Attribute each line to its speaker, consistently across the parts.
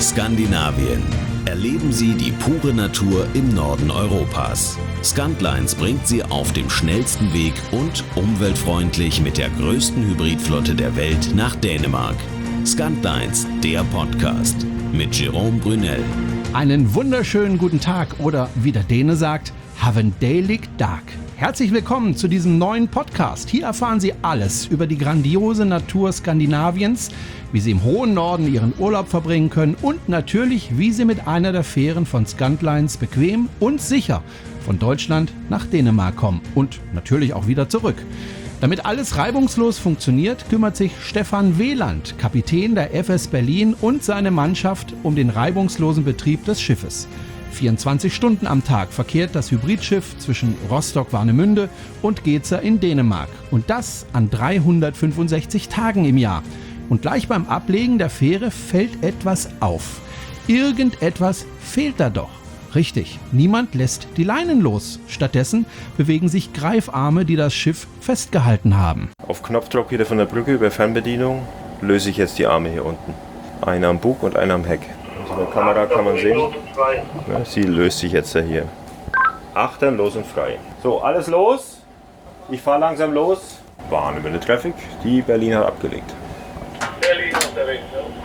Speaker 1: Skandinavien. Erleben Sie die pure Natur im Norden Europas. Scandlines bringt Sie auf dem schnellsten Weg und umweltfreundlich mit der größten Hybridflotte der Welt nach Dänemark. Scandlines, der Podcast mit Jérôme Brunel.
Speaker 2: Einen wunderschönen guten Tag oder wie der Däne sagt, Haven Deilig Dag. Herzlich willkommen zu diesem neuen Podcast. Hier erfahren Sie alles über die grandiose Natur Skandinaviens, wie Sie im hohen Norden Ihren Urlaub verbringen können und natürlich, wie Sie mit einer der Fähren von Scandlines bequem und sicher von Deutschland nach Dänemark kommen und natürlich auch wieder zurück. Damit alles reibungslos funktioniert, kümmert sich Stefan Weland, Kapitän der FS Berlin und seine Mannschaft um den reibungslosen Betrieb des Schiffes. 24 Stunden am Tag verkehrt das Hybridschiff zwischen Rostock-Warnemünde und Gedser in Dänemark. Und das an 365 Tagen im Jahr. Und gleich beim Ablegen der Fähre fällt etwas auf. Irgendetwas fehlt da doch. Richtig, niemand lässt die Leinen los. Stattdessen bewegen sich Greifarme, die das Schiff festgehalten haben.
Speaker 3: Auf Knopfdruck wieder von der Brücke über Fernbedienung löse ich jetzt die Arme hier unten. Einer am Bug und einer am Heck. In der Kamera kann man sehen, ja, sie löst sich jetzt hier. Achtern, los und frei. So, alles los. Ich fahre langsam los. Warnemünde Traffic, die Berlin hat abgelegt. Berlin unterwegs,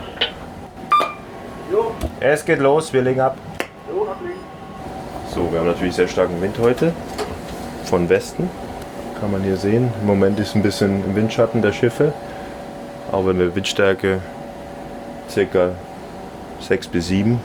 Speaker 3: ja. Es geht los, wir legen ab. So, wir haben natürlich sehr starken Wind heute. Von Westen. Kann man hier sehen. Im Moment ist ein bisschen im Windschatten der Schiffe. Aber eine Windstärke ca. 6 bis 7,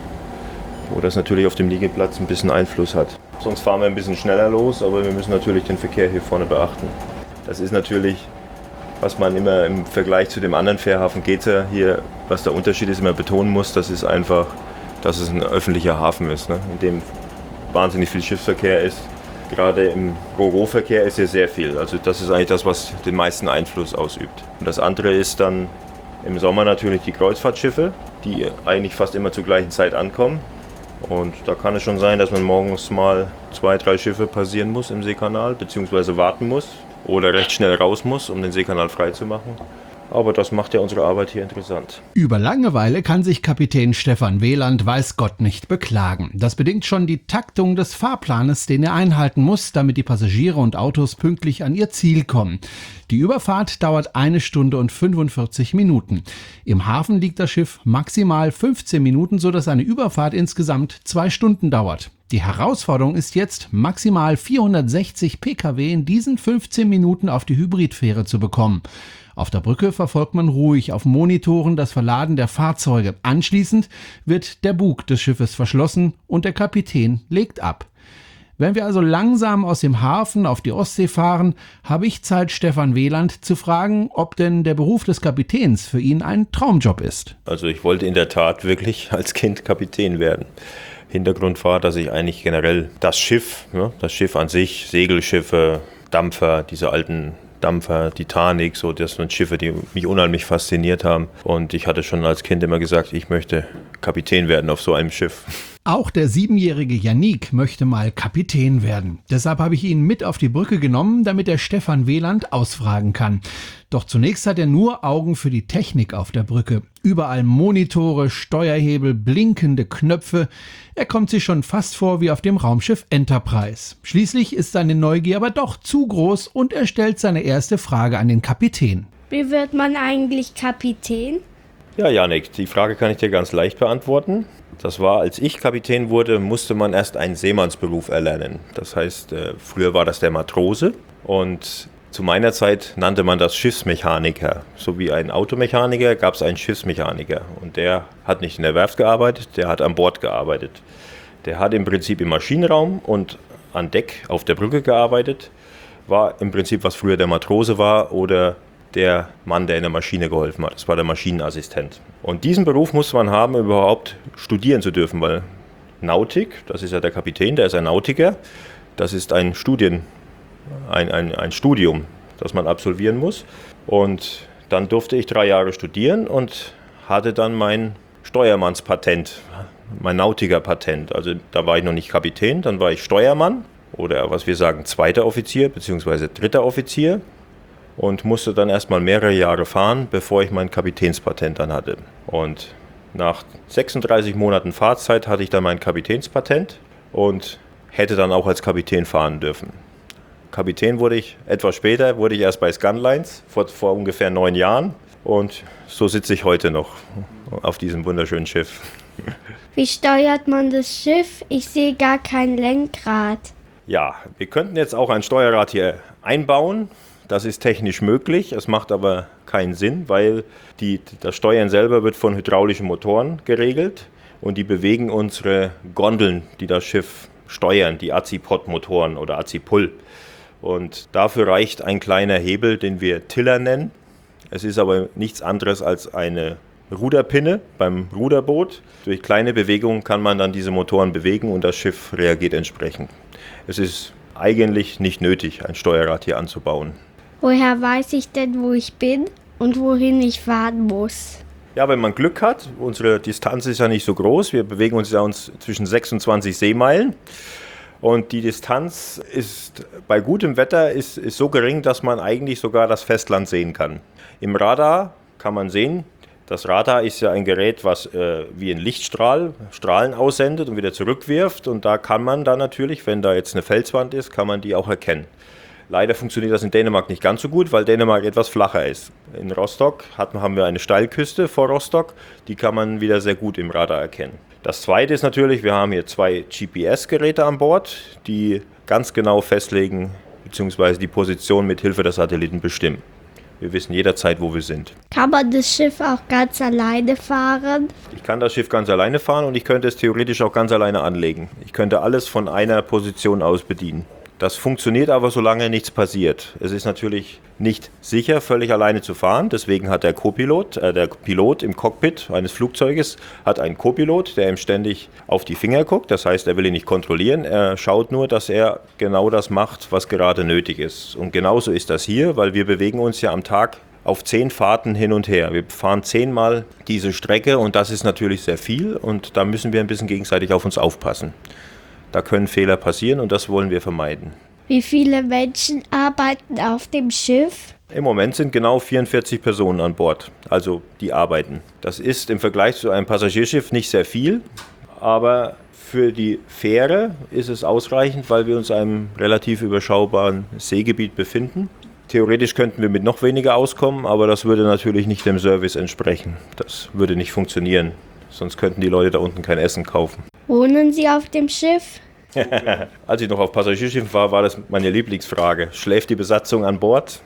Speaker 3: wo das natürlich auf dem Liegeplatz ein bisschen Einfluss hat. Sonst fahren wir ein bisschen schneller los, aber wir müssen natürlich den Verkehr hier vorne beachten. Das ist natürlich, was man immer im Vergleich zu dem anderen Fährhafen Gedser hier, was der Unterschied ist, immer betonen muss, das ist einfach, dass es ein öffentlicher Hafen ist, ne, in dem wahnsinnig viel Schiffsverkehr ist. Gerade im Ro-Ro-Verkehr ist hier sehr viel. Also das ist eigentlich das, was den meisten Einfluss ausübt. Und das andere ist dann im Sommer natürlich die Kreuzfahrtschiffe, die eigentlich fast immer zur gleichen Zeit ankommen. Und da kann es schon sein, dass man morgens mal 2, 3 Schiffe passieren muss im Seekanal, beziehungsweise warten muss oder recht schnell raus muss, um den Seekanal frei zu machen. Aber das macht ja unsere Arbeit hier interessant.
Speaker 2: Über Langeweile kann sich Kapitän Stefan Weland weiß Gott nicht beklagen. Das bedingt schon die Taktung des Fahrplanes, den er einhalten muss, damit die Passagiere und Autos pünktlich an ihr Ziel kommen. Die Überfahrt dauert 1 Stunde und 45 Minuten. Im Hafen liegt das Schiff maximal 15 Minuten, sodass eine Überfahrt insgesamt 2 Stunden dauert. Die Herausforderung ist jetzt, maximal 460 Pkw in diesen 15 Minuten auf die Hybridfähre zu bekommen. Auf der Brücke verfolgt man ruhig auf Monitoren das Verladen der Fahrzeuge. Anschließend wird der Bug des Schiffes verschlossen und der Kapitän legt ab. Wenn wir also langsam aus dem Hafen auf die Ostsee fahren, habe ich Zeit, Stefan Weland zu fragen, ob denn der Beruf des Kapitäns für ihn ein Traumjob ist.
Speaker 3: Also ich wollte in der Tat wirklich als Kind Kapitän werden. Hintergrund war, dass ich eigentlich generell das Schiff an sich, Segelschiffe, Dampfer, diese alten Dampfer, Titanic, so das sind Schiffe, die mich unheimlich fasziniert haben. Und ich hatte schon als Kind immer gesagt, ich möchte Kapitän werden auf so einem Schiff.
Speaker 2: Auch der 7-jährige Yannick möchte mal Kapitän werden. Deshalb habe ich ihn mit auf die Brücke genommen, damit er Stefan Weland ausfragen kann. Doch zunächst hat er nur Augen für die Technik auf der Brücke. Überall Monitore, Steuerhebel, blinkende Knöpfe. Er kommt sich schon fast vor wie auf dem Raumschiff Enterprise. Schließlich ist seine Neugier aber doch zu groß und er stellt seine erste Frage an den Kapitän.
Speaker 4: Wie wird man eigentlich Kapitän?
Speaker 3: Ja, Yannick, die Frage kann ich dir ganz leicht beantworten. Das war, als ich Kapitän wurde, musste man erst einen Seemannsberuf erlernen. Das heißt, früher war das der Matrose und zu meiner Zeit nannte man das Schiffsmechaniker. So wie ein Automechaniker gab es einen Schiffsmechaniker. Und der hat nicht in der Werft gearbeitet, der hat an Bord gearbeitet. Der hat im Prinzip im Maschinenraum und an Deck auf der Brücke gearbeitet. War im Prinzip, was früher der Matrose war oder der Mann, der in der Maschine geholfen hat. Das war der Maschinenassistent. Und diesen Beruf musste man haben, um überhaupt studieren zu dürfen, weil Nautik, das ist ja der Kapitän, der ist ein Nautiker, das ist ein Studium, das man absolvieren muss. Und dann durfte ich 3 Jahre studieren und hatte dann mein Steuermannspatent, mein Nautikerpatent. Also da war ich noch nicht Kapitän, dann war ich Steuermann oder was wir sagen, 2. Offizier bzw. 3. Offizier. Und musste dann erstmal mehrere Jahre fahren, bevor ich mein Kapitänspatent dann hatte. Und Nach 36 Monaten Fahrzeit hatte ich dann mein Kapitänspatent und hätte dann auch als Kapitän fahren dürfen. Kapitän wurde ich etwas später, wurde ich erst bei Scandlines vor ungefähr 9 Jahren und so sitze ich heute noch auf diesem wunderschönen Schiff.
Speaker 4: Wie steuert man das Schiff? Ich sehe gar kein Lenkrad.
Speaker 3: Ja, wir könnten jetzt auch ein Steuerrad hier einbauen. Das ist technisch möglich, es macht aber keinen Sinn, weil das Steuern selber wird von hydraulischen Motoren geregelt und die bewegen unsere Gondeln, die das Schiff steuern, die Azipod-Motoren oder Azipul. Und dafür reicht ein kleiner Hebel, den wir Tiller nennen. Es ist aber nichts anderes als eine Ruderpinne beim Ruderboot. Durch kleine Bewegungen kann man dann diese Motoren bewegen und das Schiff reagiert entsprechend. Es ist eigentlich nicht nötig, ein Steuerrad hier anzubauen.
Speaker 4: Woher weiß ich denn, wo ich bin und wohin ich fahren muss?
Speaker 3: Ja, wenn man Glück hat, unsere Distanz ist ja nicht so groß. Wir bewegen uns ja zwischen 26 Seemeilen. Und die Distanz ist bei gutem Wetter ist so gering, dass man eigentlich sogar das Festland sehen kann. Im Radar kann man sehen, das Radar ist ja ein Gerät, was wie ein Lichtstrahl Strahlen aussendet und wieder zurückwirft. Und da kann man dann natürlich, wenn da jetzt eine Felswand ist, kann man die auch erkennen. Leider funktioniert das in Dänemark nicht ganz so gut, weil Dänemark etwas flacher ist. In Rostock haben wir eine Steilküste vor Rostock, die kann man wieder sehr gut im Radar erkennen. Das Zweite ist natürlich, wir haben hier 2 GPS-Geräte an Bord, die ganz genau festlegen bzw. die Position mit Hilfe der Satelliten bestimmen. Wir wissen jederzeit, wo wir sind.
Speaker 4: Kann man das Schiff auch ganz alleine fahren?
Speaker 3: Ich kann das Schiff ganz alleine fahren und ich könnte es theoretisch auch ganz alleine anlegen. Ich könnte alles von einer Position aus bedienen. Das funktioniert aber, solange nichts passiert. Es ist natürlich nicht sicher, völlig alleine zu fahren. Deswegen hat der Pilot im Cockpit eines Flugzeuges, hat einen Co-Pilot, der ihm ständig auf die Finger guckt. Das heißt, er will ihn nicht kontrollieren. Er schaut nur, dass er genau das macht, was gerade nötig ist. Und genauso ist das hier, weil wir bewegen uns ja am Tag auf 10 Fahrten hin und her. Wir fahren 10-mal diese Strecke und das ist natürlich sehr viel. Und da müssen wir ein bisschen gegenseitig auf uns aufpassen. Da können Fehler passieren und das wollen wir vermeiden.
Speaker 4: Wie viele Menschen arbeiten auf dem Schiff?
Speaker 3: Im Moment sind genau 44 Personen an Bord, also die arbeiten. Das ist im Vergleich zu einem Passagierschiff nicht sehr viel, aber für die Fähre ist es ausreichend, weil wir uns in einem relativ überschaubaren Seegebiet befinden. Theoretisch könnten wir mit noch weniger auskommen, aber das würde natürlich nicht dem Service entsprechen. Das würde nicht funktionieren, sonst könnten die Leute da unten kein Essen kaufen.
Speaker 4: Wohnen Sie auf dem Schiff?
Speaker 3: Als ich noch auf Passagierschiffen war das meine Lieblingsfrage. Schläft die Besatzung an Bord?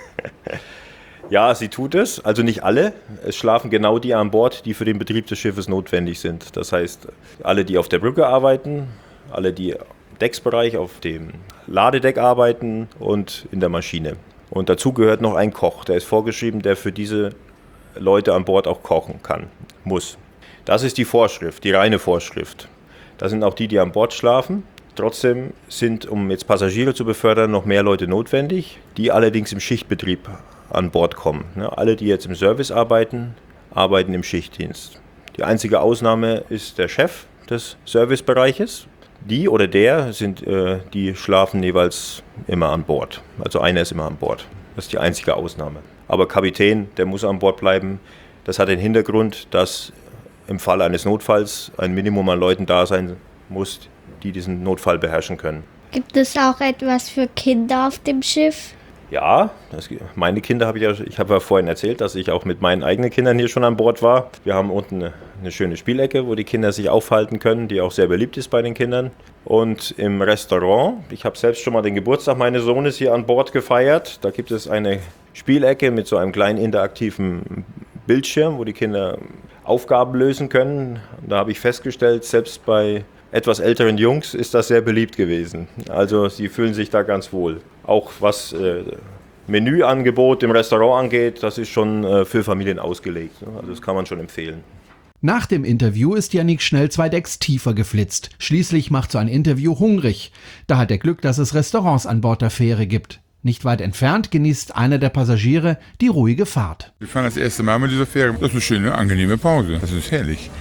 Speaker 3: Ja, sie tut es. Also nicht alle. Es schlafen genau die an Bord, die für den Betrieb des Schiffes notwendig sind. Das heißt, alle, die auf der Brücke arbeiten, alle, die im Decksbereich auf dem Ladedeck arbeiten und in der Maschine. Und dazu gehört noch ein Koch. Der ist vorgeschrieben, der für diese Leute an Bord auch kochen kann, muss. Das ist die Vorschrift, die reine Vorschrift. Das sind auch die an Bord schlafen. Trotzdem sind, um jetzt Passagiere zu befördern, noch mehr Leute notwendig, die allerdings im Schichtbetrieb an Bord kommen. Alle, die jetzt im Service arbeiten, arbeiten im Schichtdienst. Die einzige Ausnahme ist der Chef des Servicebereiches. Die oder der die schlafen jeweils immer an Bord. Also einer ist immer an Bord. Das ist die einzige Ausnahme. Aber Kapitän, der muss an Bord bleiben. Das hat den Hintergrund, dass im Fall eines Notfalls ein Minimum an Leuten da sein muss, die diesen Notfall beherrschen können.
Speaker 4: Gibt es auch etwas für Kinder auf dem Schiff?
Speaker 3: Ja, meine Kinder ich habe ja vorhin erzählt, dass ich auch mit meinen eigenen Kindern hier schon an Bord war. Wir haben unten eine schöne Spielecke, wo die Kinder sich aufhalten können, die auch sehr beliebt ist bei den Kindern. Und im Restaurant, ich habe selbst schon mal den Geburtstag meines Sohnes hier an Bord gefeiert. Da gibt es eine Spielecke mit so einem kleinen interaktiven Bildschirm, wo die Kinder Aufgaben lösen können. Da habe ich festgestellt, selbst bei etwas älteren Jungs ist das sehr beliebt gewesen. Also sie fühlen sich da ganz wohl. Auch was Menüangebot im Restaurant angeht, das ist schon für Familien ausgelegt. Also das kann man schon empfehlen.
Speaker 2: Nach dem Interview ist Yannick schnell 2 Decks tiefer geflitzt. Schließlich macht so ein Interview hungrig. Da hat er Glück, dass es Restaurants an Bord der Fähre gibt. Nicht weit entfernt genießt einer der Passagiere die ruhige Fahrt.
Speaker 5: Wir fahren das erste Mal mit dieser Fähre. Das ist eine schöne, angenehme Pause. Das ist herrlich.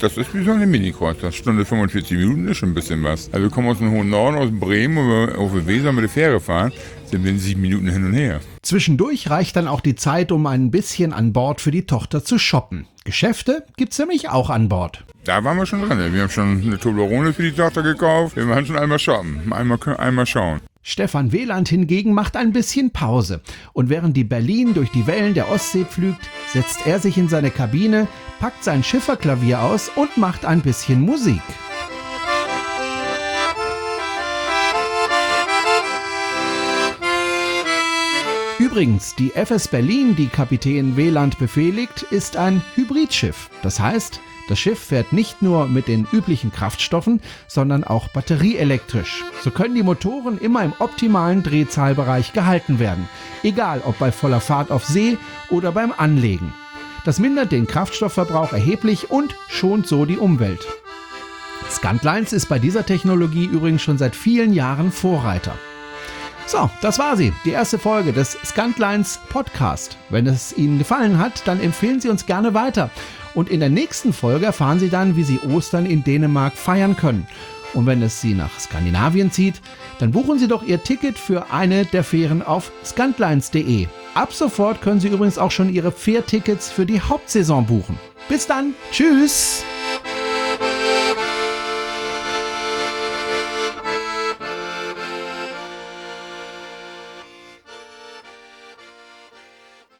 Speaker 5: Das ist wie so eine Mini-Kreuzfahrt. Stunde 45 Minuten ist schon ein bisschen was. Also wir kommen aus dem hohen Norden, aus Bremen, und wenn wir auf der Weser mit der Fähre fahren, sind wir in 7 Minuten hin und her.
Speaker 2: Zwischendurch reicht dann auch die Zeit, um ein bisschen an Bord für die Tochter zu shoppen. Geschäfte gibt's nämlich auch an Bord.
Speaker 5: Da waren wir schon dran. Wir haben schon eine Toblerone für die Tochter gekauft. Wir waren schon einmal shoppen, einmal schauen.
Speaker 2: Stefan Wieland hingegen macht ein bisschen Pause. Und während die Berlin durch die Wellen der Ostsee pflügt, setzt er sich in seine Kabine, packt sein Schifferklavier aus und macht ein bisschen Musik. Übrigens, die FS Berlin, die Kapitän Wieland befehligt, ist ein Hybridschiff. Das heißt, das Schiff fährt nicht nur mit den üblichen Kraftstoffen, sondern auch batterieelektrisch. So können die Motoren immer im optimalen Drehzahlbereich gehalten werden, egal ob bei voller Fahrt auf See oder beim Anlegen. Das mindert den Kraftstoffverbrauch erheblich und schont so die Umwelt. Scantlines ist bei dieser Technologie übrigens schon seit vielen Jahren Vorreiter. So, das war sie, die erste Folge des Scantlines Podcast. Wenn es Ihnen gefallen hat, dann empfehlen Sie uns gerne weiter. Und in der nächsten Folge erfahren Sie dann, wie Sie Ostern in Dänemark feiern können. Und wenn es Sie nach Skandinavien zieht, dann buchen Sie doch Ihr Ticket für eine der Fähren auf scantlines.de. Ab sofort können Sie übrigens auch schon Ihre Fährtickets für die Hauptsaison buchen. Bis dann, tschüss!